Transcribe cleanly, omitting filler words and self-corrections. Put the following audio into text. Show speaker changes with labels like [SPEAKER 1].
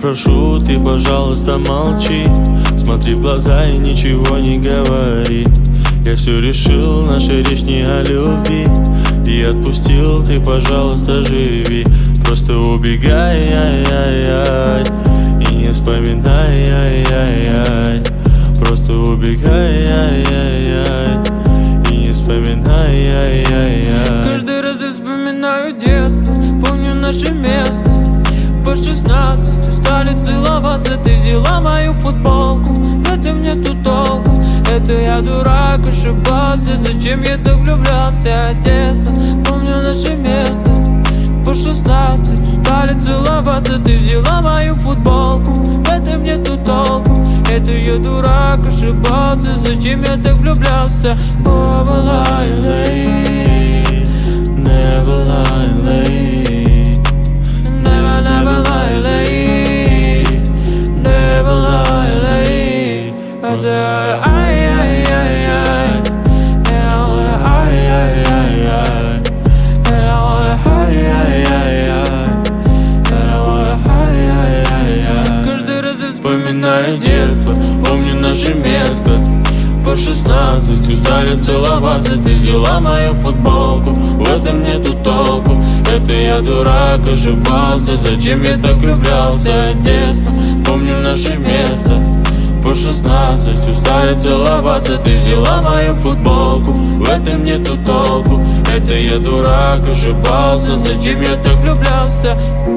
[SPEAKER 1] прошу, ты, пожалуйста, молчи. Смотри в глаза и ничего не говори. Я все решил, наша речь не о любви. И отпустил, ты, пожалуйста, живи. Просто убегай, ай-яй-яй, и не вспоминай, ай-яй-яй. Просто убегай, ай-яй-яй, и не вспоминай, ай-яй-яй.
[SPEAKER 2] Каждый раз я вспоминаю детство, помню наше место. По 16 устали целоваться, ты взяла мою футболку. Это мне тут толку, это я дурак, ошибался. Зачем я так влюблялся от детства? Помню наше место. По 16 устали целоваться, ты взяла мою футболку. Это мне тут толку, это я дурак, ошибался. Зачем я так влюблялся? Never lie late, never lie late, never, never lie late, never lie late. I said, ay, ay, ay, ay, and I wanna, ay, ay, ay, ay, and I wanna, ay, ay, ay, ay, and I wanna, ay, ay, ay, ay. Каждый раз я вспоминаю детство, помню наше место. По 16 устали целоваться, ты взяла мою футболку. В этом нету толку, это я дурак, ошибался. Зачем я так влюблялся от детства? Помню наше место. По 16 устали целоваться, ты взяла мою футболку. В этом нету толку, это я дурак, ошибался. Зачем я так влюблялся?